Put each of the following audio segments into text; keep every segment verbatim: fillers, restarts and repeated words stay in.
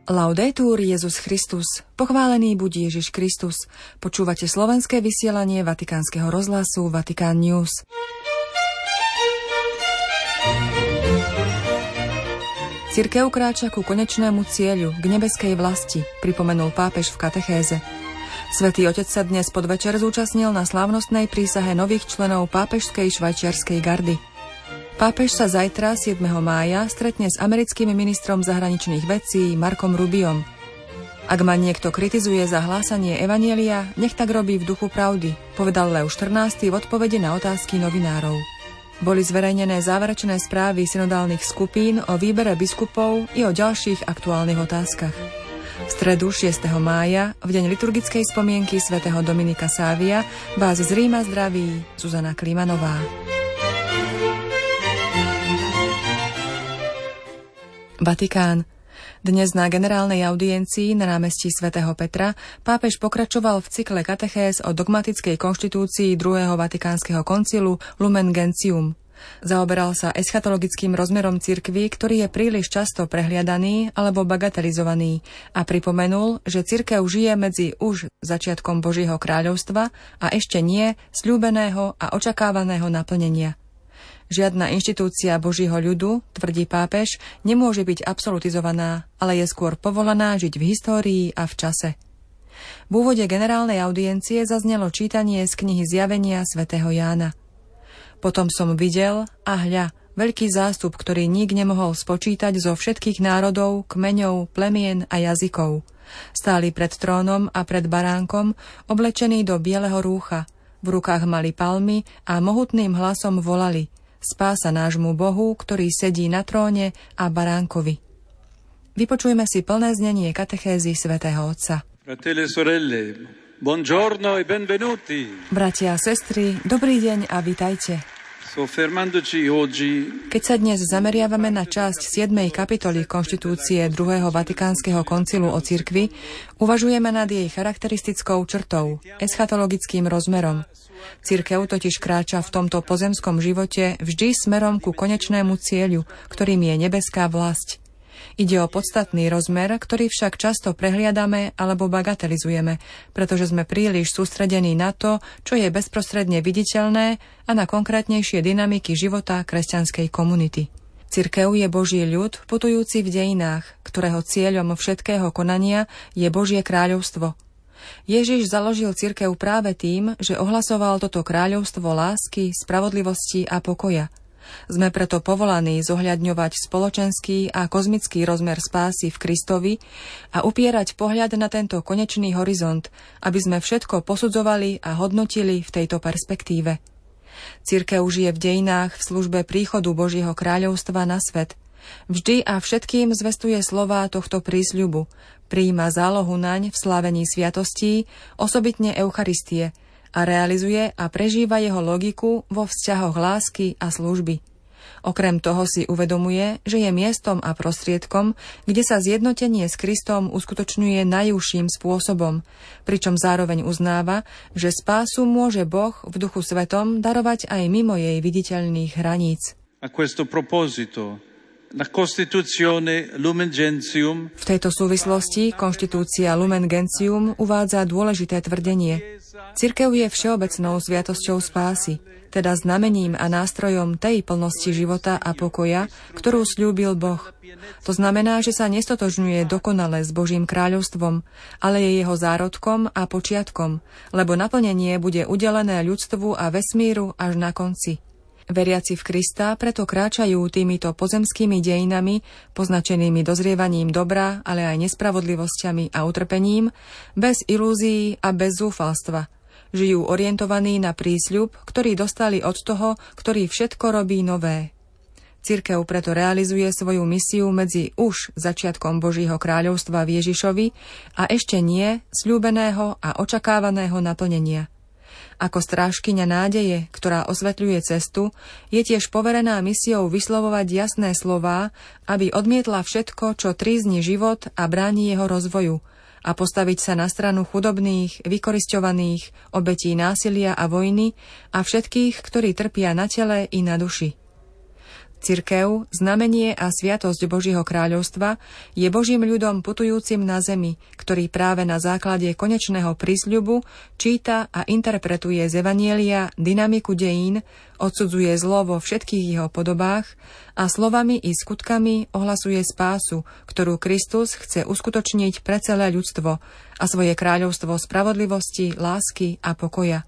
Laudetur Jesus Christus, pochválený buď Ježiš Kristus. Počúvate slovenské vysielanie Vatikánskeho rozhlasu Vatikán News. Cirkev kráča ku konečnému cieľu, k nebeskej vlasti, pripomenul pápež v katechéze. Svätý Otec sa dnes podvečer zúčastnil na slávnostnej prísahe nových členov pápežskej švajčiarskej gardy. Pápež sa zajtra, siedmeho mája, stretne s americkým ministrom zahraničných vecí Marcom Rubiom. Ak ma niekto kritizuje za hlásanie evanjelia, nech tak robí v duchu pravdy, povedal Leo štrnásty v odpovede na otázky novinárov. Boli zverejnené záverečné správy synodálnych skupín o výbere biskupov i o ďalších aktuálnych otázkach. V stredu šiesteho mája, v deň liturgickej spomienky svätého Dominika Sávia, vás z Ríma zdraví Zuzana Klimanová. Vatikán. Dnes na generálnej audiencii na námestí svätého Petra pápež pokračoval v cykle katechéz o dogmatickej konštitúcii druhého Vatikánskeho koncilu Lumen Gentium. Zaoberal sa eschatologickým rozmerom cirkvi, ktorý je príliš často prehliadaný alebo bagatelizovaný, a pripomenul, že cirkev žije medzi už začiatkom Božieho kráľovstva a ešte nie sľúbeného a očakávaného naplnenia. Žiadna inštitúcia Božieho ľudu, tvrdí pápež, nemôže byť absolutizovaná, ale je skôr povolaná žiť v histórii a v čase. V úvode generálnej audiencie zaznelo čítanie z knihy Zjavenia svätého Jána. Potom som videl, a hľa, veľký zástup, ktorý nik nemohol spočítať zo všetkých národov, kmeňov, plemien a jazykov. Stáli pred trónom a pred baránkom, oblečení do bieleho rúcha. V rukách mali palmy a mohutným hlasom volali: Spása nášmu Bohu, ktorý sedí na tróne, a baránkovi. Vypočujme si plné znenie katechézy svätého Otca. Fratelli e sorelle, buongiorno e benvenuti. Bratia a sestry, dobrý deň a vitajte. Soffermandoci oggi. Keď sa dnes zameriavame na časť siedmej kapitoly konštitúcie druhého Vatikánskeho koncilu o cirkvi, uvažujeme nad jej charakteristickou črtou, eschatologickým rozmerom. Cirkev totiž kráča v tomto pozemskom živote vždy smerom ku konečnému cieľu, ktorým je nebeská vlasť. Ide o podstatný rozmer, ktorý však často prehliadame alebo bagatelizujeme, pretože sme príliš sústredení na to, čo je bezprostredne viditeľné, a na konkrétnejšie dynamiky života kresťanskej komunity. Cirkev je Boží ľud, putujúci v dejinách, ktorého cieľom všetkého konania je Božie kráľovstvo. Ježiš založil cirkev práve tým, že ohlasoval toto kráľovstvo lásky, spravodlivosti a pokoja. Sme preto povolaní zohľadňovať spoločenský a kozmický rozmer spásy v Kristovi a upierať pohľad na tento konečný horizont, aby sme všetko posudzovali a hodnotili v tejto perspektíve. Cirkev žije v dejinách v službe príchodu Božieho kráľovstva na svet. Vždy a všetkým zvestuje slová tohto prísľubu, prijíma zálohu naň v slávení sviatostí, osobitne Eucharistie, a realizuje a prežíva jeho logiku vo vzťahoch lásky a služby. Okrem toho si uvedomuje, že je miestom a prostriedkom, kde sa zjednotenie s Kristom uskutočňuje najúžším spôsobom, pričom zároveň uznáva, že spásu môže Boh v Duchu Svetom darovať aj mimo jej viditeľných hraníc. A questo proposito, la Costituzione Lumen Gentium. V tejto súvislosti konštitúcia Lumen Gentium uvádza dôležité tvrdenie. Cirkev je všeobecnou sviatosťou spásy, teda znamením a nástrojom tej plnosti života a pokoja, ktorú sľúbil Boh. To znamená, že sa nestotožňuje dokonale s Božím kráľovstvom, ale je jeho zárodkom a počiatkom, lebo naplnenie bude udelené ľudstvu a vesmíru až na konci. Veriaci v Krista preto kráčajú týmito pozemskými dejinami, poznačenými dozrievaním dobra, ale aj nespravodlivosťami a utrpením, bez ilúzií a bez zúfalstva. Žijú orientovaní na prísľub, ktorý dostali od toho, ktorý všetko robí nové. Cirkev preto realizuje svoju misiu medzi už začiatkom Božího kráľovstva v Ježišovi a ešte nie sľúbeného a očakávaného naplnenia. Ako strážkyňa nádeje, ktorá osvetľuje cestu, je tiež poverená misiou vyslovovať jasné slová, aby odmietla všetko, čo trízni život a bráni jeho rozvoju, a postaviť sa na stranu chudobných, vykorisťovaných, obetí násilia a vojny a všetkých, ktorí trpia na tele i na duši. Cirkev, znamenie a sviatosť Božieho kráľovstva, je Božím ľudom putujúcim na zemi, ktorý práve na základe konečného prísľubu číta a interpretuje z Evanjelia dynamiku dejín, odsudzuje zlo vo všetkých jeho podobách a slovami i skutkami ohlasuje spásu, ktorú Kristus chce uskutočniť pre celé ľudstvo a svoje kráľovstvo spravodlivosti, lásky a pokoja.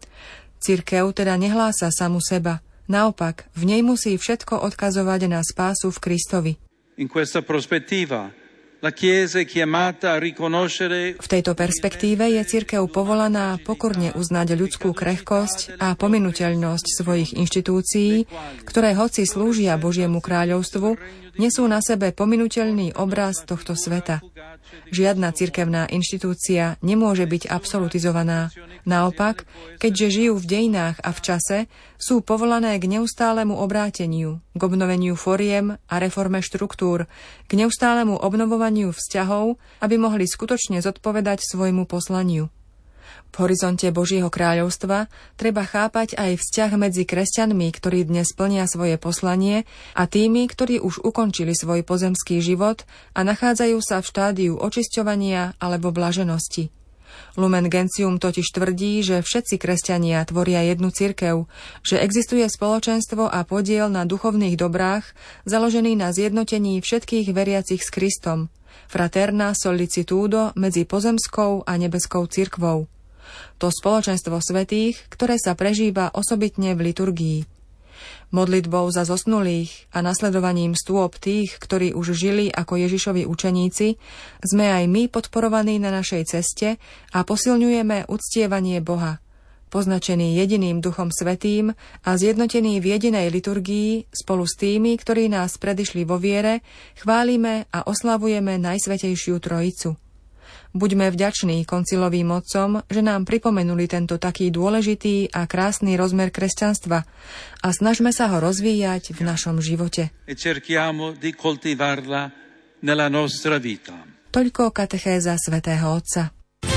Cirkev teda nehlása samu seba, naopak, v nej musí všetko odkazovať na spásu v Kristovi. In questa prospettiva, la Chiesa è chiamata a riconoscere... V tejto perspektíve je cirkev povolaná pokorne uznať ľudskú krehkosť a pominuteľnosť svojich inštitúcií, ktoré hoci slúžia Božiemu kráľovstvu, nesú na sebe pominuteľný obraz tohto sveta. Žiadna cirkevná inštitúcia nemôže byť absolutizovaná. Naopak, keďže žijú v dejinách a v čase, sú povolané k neustálemu obráteniu, k obnoveniu foriem a reforme štruktúr, k neustálemu obnovovaniu vzťahov, aby mohli skutočne zodpovedať svojmu poslaniu. V horizonte Božieho kráľovstva treba chápať aj vzťah medzi kresťanmi, ktorí dnes plnia svoje poslanie, a tými, ktorí už ukončili svoj pozemský život a nachádzajú sa v štádiu očisťovania alebo blaženosti. Lumen Gentium totiž tvrdí, že všetci kresťania tvoria jednu cirkev, že existuje spoločenstvo a podiel na duchovných dobrách, založený na zjednotení všetkých veriacich s Kristom, fraterna sollicitudo medzi pozemskou a nebeskou cirkvou. To spoločenstvo svätých, ktoré sa prežíva osobitne v liturgii. Modlitbou za zosnulých a nasledovaním stôp tých, ktorí už žili ako Ježišovi učeníci, sme aj my podporovaní na našej ceste a posilňujeme uctievanie Boha, poznačený jediným Duchom Svätým a zjednotený v jedinej liturgii spolu s tými, ktorí nás predišli vo viere, chválime a oslavujeme Najsvätejšiu Trojicu. Buďme vďační koncilovým otcom, že nám pripomenuli tento taký dôležitý a krásny rozmer kresťanstva a snažme sa ho rozvíjať v našom živote. Toľko katechéza svätého Otca.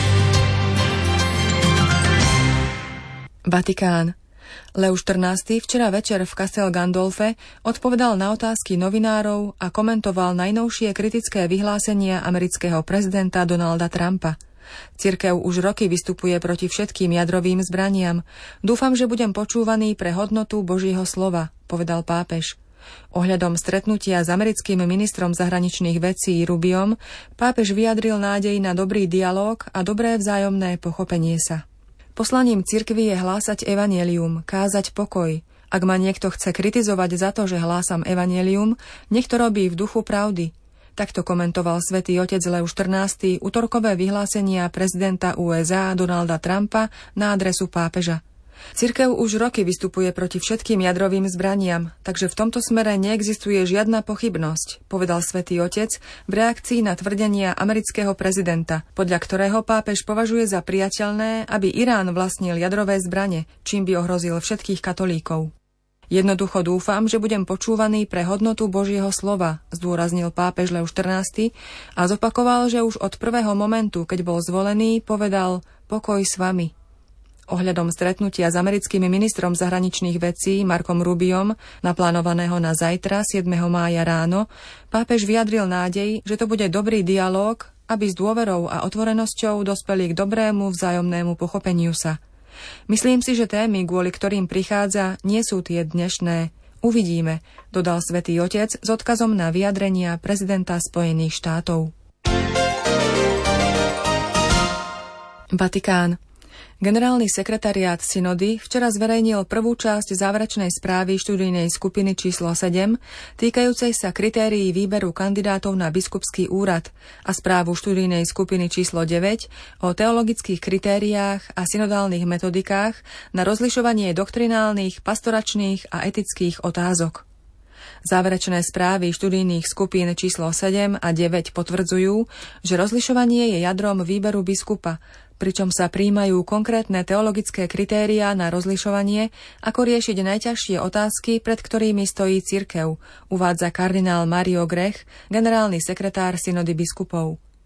Vatikán. Leo štrnásty včera večer v Castel Gandolfe odpovedal na otázky novinárov a komentoval najnovšie kritické vyhlásenia amerického prezidenta Donalda Trumpa. Cirkev už roky vystupuje proti všetkým jadrovým zbraniam. Dúfam, že budem počúvaný pre hodnotu Božieho slova, povedal pápež. Ohľadom stretnutia s americkým ministrom zahraničných vecí Rubiom pápež vyjadril nádej na dobrý dialóg a dobré vzájomné pochopenie sa. Poslaním cirkvi je hlásať evanjelium, kázať pokoj. Ak ma niekto chce kritizovať za to, že hlásam evanjelium, nech to robí v duchu pravdy. Takto komentoval svätý otec Leo štrnásty utorkové vyhlásenia prezidenta ú es á Donalda Trumpa na adresu pápeža. Cirkev už roky vystupuje proti všetkým jadrovým zbraniam, takže v tomto smere neexistuje žiadna pochybnosť, povedal svätý otec v reakcii na tvrdenia amerického prezidenta, podľa ktorého pápež považuje za priateľné, aby Irán vlastnil jadrové zbrane, čím by ohrozil všetkých katolíkov. Jednoducho dúfam, že budem počúvaný pre hodnotu Božieho slova, zdôraznil pápež Leo štrnásty a zopakoval, že už od prvého momentu, keď bol zvolený, povedal pokoj s vami. Ohľadom stretnutia s americkým ministrom zahraničných vecí Markom Rubiom, naplánovaného na zajtra, siedmeho mája ráno, pápež vyjadril nádej, že to bude dobrý dialóg, aby s dôverou a otvorenosťou dospeli k dobrému vzájomnému pochopeniu sa. Myslím si, že témy, kvôli ktorým prichádza, nie sú tie dnešné. Uvidíme, dodal svätý otec s odkazom na vyjadrenia prezidenta Spojených štátov. Vatikán. Generálny sekretariát synody včera zverejnil prvú časť záverečnej správy študijnej skupiny číslo sedem, týkajúcej sa kritérií výberu kandidátov na biskupský úrad a správu študijnej skupiny číslo deväť o teologických kritériách a synodálnych metodikách na rozlišovanie doktrinálnych, pastoračných a etických otázok. Záverečné správy študijných skupín číslo sedem a deväť potvrdzujú, že rozlišovanie je jadrom výberu biskupa, pričom sa prijímajú konkrétne teologické kritériá na rozlišovanie, ako riešiť najťažšie otázky, pred ktorými stojí cirkev, uvádza kardinál Mario Grech, generálny sekretár synody biskupov.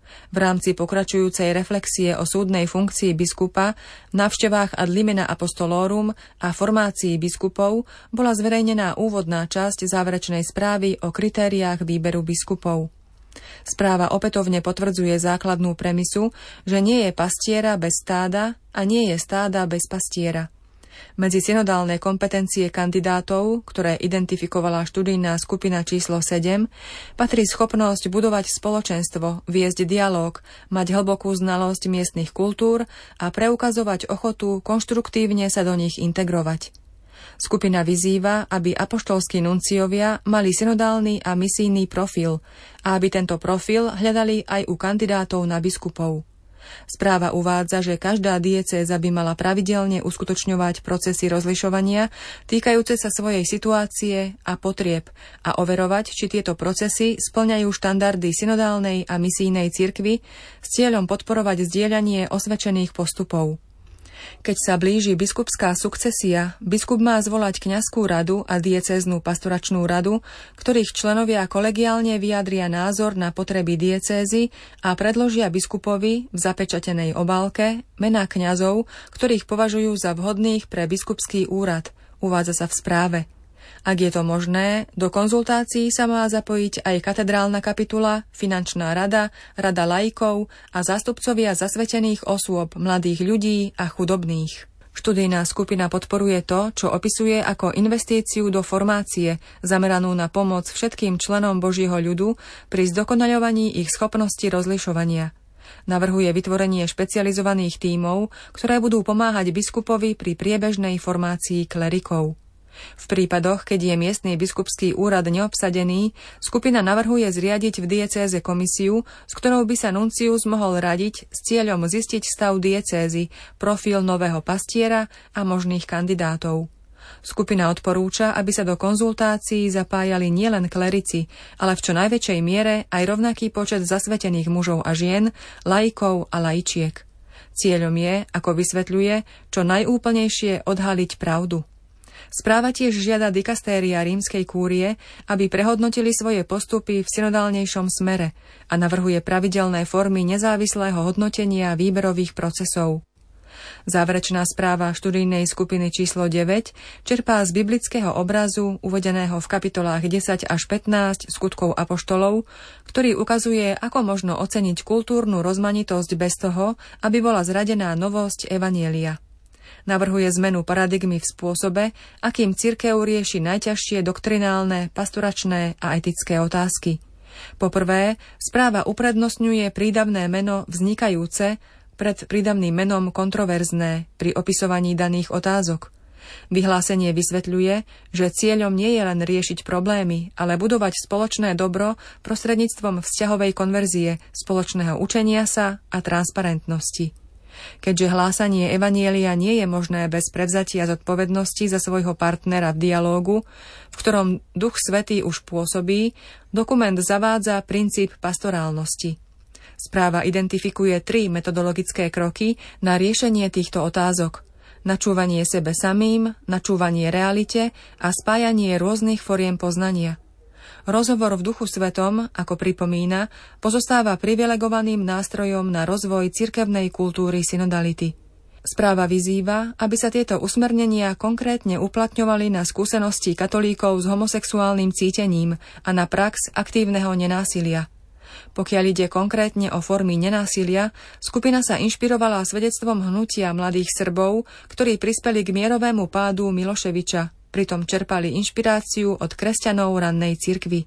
V rámci pokračujúcej reflexie o súdnej funkcii biskupa, návštevách ad limina apostolorum a formácii biskupov bola zverejnená úvodná časť záverečnej správy o kritériách výberu biskupov. Správa opätovne potvrdzuje základnú premisu, že nie je pastiera bez stáda a nie je stáda bez pastiera. Medzi synodálne kompetencie kandidátov, ktoré identifikovala študijná skupina číslo sedem, patrí schopnosť budovať spoločenstvo, viesť dialóg, mať hlbokú znalosť miestnych kultúr a preukazovať ochotu konštruktívne sa do nich integrovať. Skupina vyzýva, aby apoštolskí nunciovia mali synodálny a misijný profil a aby tento profil hľadali aj u kandidátov na biskupov. Správa uvádza, že každá diecéza by mala pravidelne uskutočňovať procesy rozlišovania týkajúce sa svojej situácie a potrieb a overovať, či tieto procesy spĺňajú štandardy synodálnej a misijnej cirkvi s cieľom podporovať zdieľanie osvedčených postupov. Keď sa blíži biskupská sukcesia, biskup má zvolať kňazskú radu a diecéznu pastoračnú radu, ktorých členovia kolegiálne vyjadria názor na potreby diecézy a predložia biskupovi v zapečatenej obálke mená kňazov, ktorých považujú za vhodných pre biskupský úrad, uvádza sa v správe. Ak je to možné, do konzultácií sa má zapojiť aj katedrálna kapitula, finančná rada, rada laikov a zástupcovia zasvetených osôb, mladých ľudí a chudobných. Študijná skupina podporuje to, čo opisuje ako investíciu do formácie, zameranú na pomoc všetkým členom Božieho ľudu pri zdokonaľovaní ich schopnosti rozlišovania. Navrhuje vytvorenie špecializovaných tímov, ktoré budú pomáhať biskupovi pri priebežnej formácii klerikov. V prípadoch, keď je miestny biskupský úrad neobsadený, skupina navrhuje zriadiť v diecéze komisiu, s ktorou by sa nuncius mohol radiť s cieľom zistiť stav diecézy, profil nového pastiera a možných kandidátov. Skupina odporúča, aby sa do konzultácií zapájali nielen klerici, ale v čo najväčšej miere aj rovnaký počet zasvetených mužov a žien, laikov a laičiek. Cieľom je, ako vysvetľuje, čo najúplnejšie odhaliť pravdu. Správa tiež žiada dikastéria rímskej kúrie, aby prehodnotili svoje postupy v synodálnejšom smere a navrhuje pravidelné formy nezávislého hodnotenia výberových procesov. Záverečná správa študijnej skupiny číslo deväť čerpá z biblického obrazu uvedeného v kapitolách desať až pätnásť skutkov apoštolov, ktorý ukazuje, ako možno oceniť kultúrnu rozmanitosť bez toho, aby bola zradená novosť evanjelia. Navrhuje zmenu paradigmy v spôsobe, akým cirkev rieši najťažšie doktrinálne, pastoračné a etické otázky. Po prvé, správa uprednostňuje prídavné meno vznikajúce pred prídavným menom kontroverzné pri opisovaní daných otázok. Vyhlásenie vysvetľuje, že cieľom nie je len riešiť problémy, ale budovať spoločné dobro prostredníctvom vzťahovej konverzie, spoločného učenia sa a transparentnosti. Keďže hlásanie evanjelia nie je možné bez prevzatia zodpovednosti za svojho partnera v dialógu, v ktorom Duch Svätý už pôsobí, dokument zavádza princíp pastorálnosti. Správa identifikuje tri metodologické kroky na riešenie týchto otázok: načúvanie sebe samým, načúvanie realite a spájanie rôznych foriem poznania. Rozhovor v Duchu Svetom, ako pripomína, pozostáva privilegovaným nástrojom na rozvoj cirkevnej kultúry synodality. Správa vyzýva, aby sa tieto usmernenia konkrétne uplatňovali na skúsenosti katolíkov s homosexuálnym cítením a na prax aktívneho nenásilia. Pokiaľ ide konkrétne o formy nenásilia, skupina sa inšpirovala svedectvom hnutia mladých Srbov, ktorí prispeli k mierovému pádu Miloševiča, pritom čerpali inšpiráciu od kresťanov rannej cirkvi.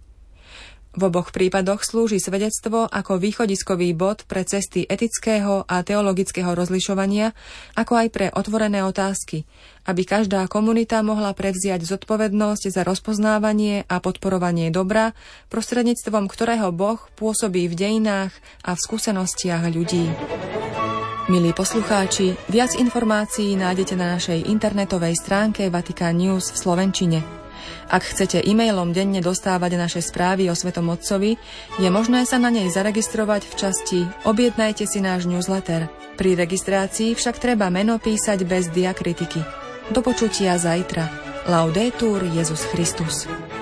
V oboch prípadoch slúži svedectvo ako východiskový bod pre cesty etického a teologického rozlišovania, ako aj pre otvorené otázky, aby každá komunita mohla prevziať zodpovednosť za rozpoznávanie a podporovanie dobra, prostredníctvom ktorého Boh pôsobí v dejinách a v skúsenostiach ľudí. Milí poslucháči, viac informácií nájdete na našej internetovej stránke Vatikán News v slovenčine. Ak chcete e-mailom denne dostávať naše správy o Svetom Otcovi, je možné sa na nej zaregistrovať v časti Objednajte si náš newsletter. Pri registrácii však treba meno písať bez diakritiky. Do počutia zajtra. Laudetur Jesus Christus.